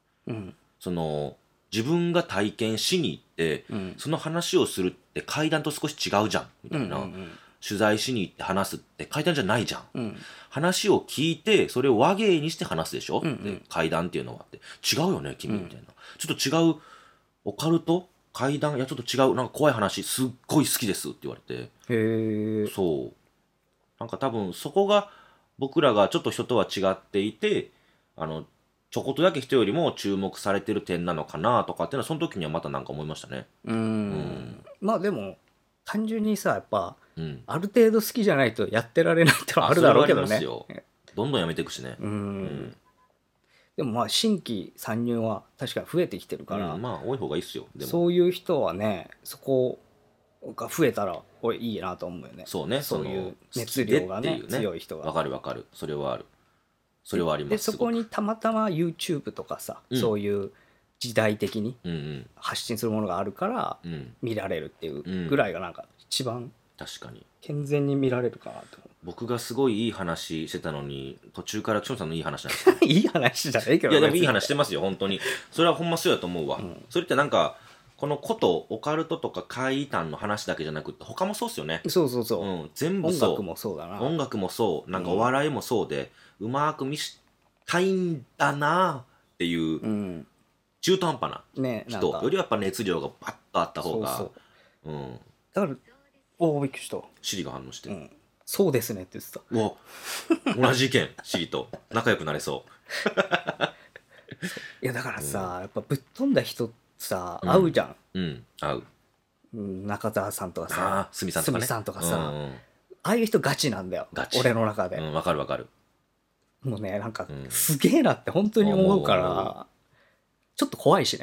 Speaker 3: 自分が体験しに行って、その話をするって怪談と少し違うじゃん、みたいな。取材しに行って話すって怪談じゃないじゃん。話を聞いて、それを話芸にして話すでしょ、怪談っていうのはって。違うよね、君、みたいな。ちょっと違う、オカルト怪談、いやちょっと違う、なんか怖い話すっごい好きですって言われて。そうなんか多分そこが僕らがちょっと人とは違っていて、ちょこっとだけ人よりも注目されてる点なのかなとかっていうのはその時にはまたなんか思いましたね。
Speaker 2: まあでも単純にさ、やっぱ、ある程度好きじゃないとやってられないってのはあるだろうけどね。
Speaker 3: どんどんやめていくしね。
Speaker 2: でもまあ新規参入は確かに増えてきてるから、
Speaker 3: まあ多い方がいいっすよ。
Speaker 2: でもそういう人はね、そこが増えたら俺いいなと思うよね。
Speaker 3: そうね、
Speaker 2: そういう熱量がね、強い人が。
Speaker 3: わかる。それはある。それはあります。
Speaker 2: でそこにたまたま YouTube とかさ、そういう時代的に発信するものがあるから見られるっていうぐらいがなんか一番
Speaker 3: 確かに
Speaker 2: 健全に見られるかなと。
Speaker 3: 僕がすごいいい話してたのに途中から岸本さんのいい話なんですよ
Speaker 2: いい話じゃないけど、
Speaker 3: いやでもいい話してますよ本当に。それはほんまそうやと思うわ。それってなんかこのことオカルトとか怪談の話だけじゃなくて他もそうっすよね。
Speaker 2: そう、
Speaker 3: 全部そう。
Speaker 2: 音楽もそうだな。
Speaker 3: 音楽もそう、なんかお笑いもそうで、うまく見したいんだなっていう、中途半端な人よりはやっぱ熱量がバッとあった方が。
Speaker 2: だからびっくりした。
Speaker 3: シリが反応して、
Speaker 2: そうですねって言ってた。
Speaker 3: 同じ意見。シリと仲良くなれそう。
Speaker 2: いやだからさ、やっぱぶっ飛んだ人さ合うじゃん。
Speaker 3: 合う。
Speaker 2: 中澤さんとかさ、
Speaker 3: 鷲見さんとか
Speaker 2: さ、ああいう人ガチなんだよ。俺の中で。
Speaker 3: わかる。も
Speaker 2: うね、なんかすげえなって本当に思うから、ちょっと怖いしね。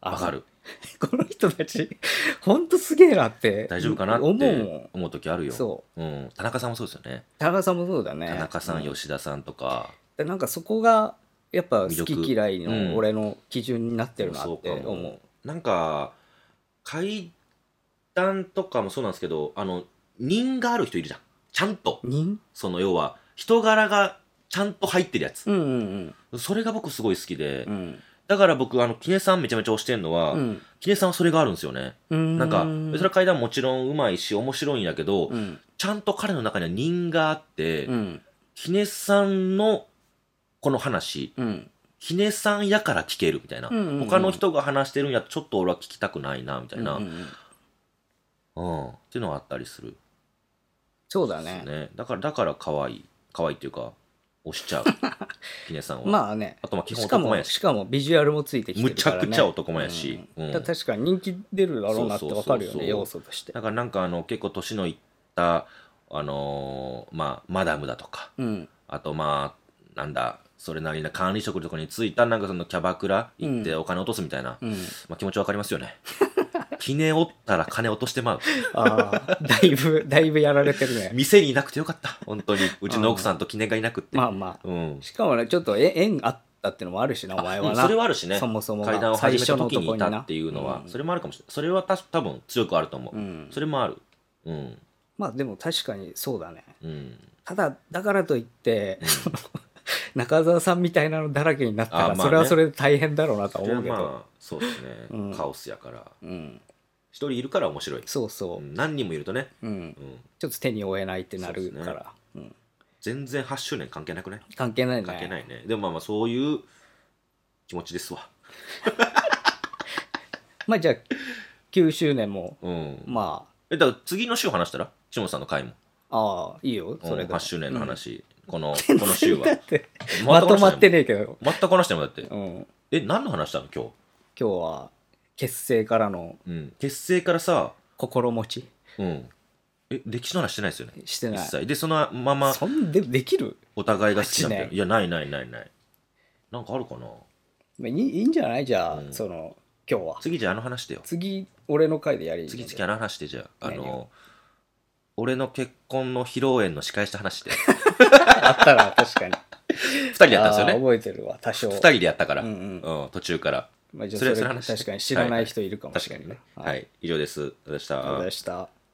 Speaker 3: わかる。
Speaker 2: この人たちほんとすげえなって
Speaker 3: 大丈夫かなっ
Speaker 2: 思う
Speaker 3: て思う時あるよ。
Speaker 2: そ
Speaker 3: うん。田中さんもそうですよね。
Speaker 2: 田中さんもそうだね。
Speaker 3: 田中さん、吉田さんとか。
Speaker 2: でなんかそこがやっぱ好き嫌い
Speaker 3: うん
Speaker 2: の俺の基準になってるなって
Speaker 3: そうか
Speaker 2: 思う。
Speaker 3: も。なんか階段とかもそうなんですけど、人がある人いるじゃん。ちゃんと。
Speaker 2: 人？
Speaker 3: その要は人柄がちゃんと入ってるやつ。
Speaker 2: うんうん
Speaker 3: それが僕すごい好きで。
Speaker 2: うん
Speaker 3: だから僕、キネさんめちゃめちゃ推してるのは、
Speaker 2: うん
Speaker 3: キネさんはそれがあるんですよね。なんか、それは階段もちろんうまいし面白いんやけど、
Speaker 2: うん
Speaker 3: ちゃんと彼の中には人があって、
Speaker 2: うん
Speaker 3: キネさんのこの話、
Speaker 2: うん
Speaker 3: キネさんやから聞けるみたいな、
Speaker 2: うんうんうん
Speaker 3: 他の人が話してるんやちょっと俺は聞きたくないなみたいな、
Speaker 2: うんうんうん
Speaker 3: っていうのがあったりする。
Speaker 2: そうだね。
Speaker 3: ね、だから可愛いっていうか押しちゃうキネさんは。
Speaker 2: まあね。
Speaker 3: あとまあ基本
Speaker 2: しか
Speaker 3: 男前やし、
Speaker 2: もしかもビジュアルもついてきて
Speaker 3: む
Speaker 2: るからね。
Speaker 3: ちゃくちゃ男前やし、うん
Speaker 2: だから確かに人気出るだろうなってわかるよね、要素として。
Speaker 3: だからなんか結構年のいったまあマダムだとか、
Speaker 2: うん
Speaker 3: あとまあなんだそれなりな管理職とかについたなんかそのキャバクラ行ってお金落とすみたいな、
Speaker 2: うん。
Speaker 3: まあ気持ちわかりますよね。キネおったら金落としてまう。
Speaker 2: ああ、だいぶやられてるね。
Speaker 3: 店にいなくてよかった本当に。うちの奥さんとキネがいなくって。
Speaker 2: まあまあ。
Speaker 3: うん。
Speaker 2: しかもね、ちょっと縁あったってのもあるしな、お前はな。
Speaker 3: それはあるしね。
Speaker 2: そもそもが
Speaker 3: 階段を始めた時にい
Speaker 2: 最初のとこにな
Speaker 3: たっていうのは、それもあるかもしれない。それは多分強くあると思う。
Speaker 2: うん
Speaker 3: それもある。うん。
Speaker 2: まあでも確かにそうだね。
Speaker 3: うん。
Speaker 2: ただ、だからといって、中澤さんみたいなのだらけになったら、
Speaker 3: あまあね
Speaker 2: それはそれで大変だろうなとは思うけど。
Speaker 3: まあそうですね、
Speaker 2: うん
Speaker 3: カオスやから
Speaker 2: うん。
Speaker 3: 一人いるから面白い。
Speaker 2: そうそうう。
Speaker 3: ん何人もいるとね、
Speaker 2: うん。
Speaker 3: うん、
Speaker 2: ちょっと手に負えないってなるから。うん。
Speaker 3: 全然8周年関係なくね。
Speaker 2: 関係ないね。
Speaker 3: 関係ないね。でもまあそういう気持ちですわ。
Speaker 2: まあじゃあ、9周年も、
Speaker 3: うん。
Speaker 2: ま
Speaker 3: だから次の週話したら下野さんの回も、
Speaker 2: あ、ああ、いいよ、それでも。
Speaker 3: 8周年の
Speaker 2: うん
Speaker 3: 話、この週は
Speaker 2: だって、まとまってねえけど。
Speaker 3: 全く話してもだって、
Speaker 2: うん。
Speaker 3: 何の話したの今
Speaker 2: 今日は、結成からの
Speaker 3: 日、結成からさ、
Speaker 2: 心持ち
Speaker 3: 歴史の話してないですよね
Speaker 2: してない。
Speaker 3: 一切でそのまま
Speaker 2: そんできる？
Speaker 3: お互いが好きなん
Speaker 2: 8年
Speaker 3: ていやないなんかあるかな。
Speaker 2: まあいいんじゃないじゃあ、
Speaker 3: うん
Speaker 2: 今日は。
Speaker 3: 次じゃあ話してよ。
Speaker 2: 次、俺の回でやり
Speaker 3: 次話してじゃあ
Speaker 2: 何を
Speaker 3: 俺の結婚の披露宴の司会した話して
Speaker 2: あったら確かに。
Speaker 3: 2人でやったんですよね。
Speaker 2: あー覚えてるわ、多少。
Speaker 3: 2人でやったから、
Speaker 2: うん
Speaker 3: 途中から。
Speaker 2: まあ、じゃあそれ
Speaker 3: それ話して
Speaker 2: 確かに知らない人いるかもし
Speaker 3: 確かにね。
Speaker 2: れないね。
Speaker 3: はい、以上です。ありがとうございました。
Speaker 2: ありがとうございました。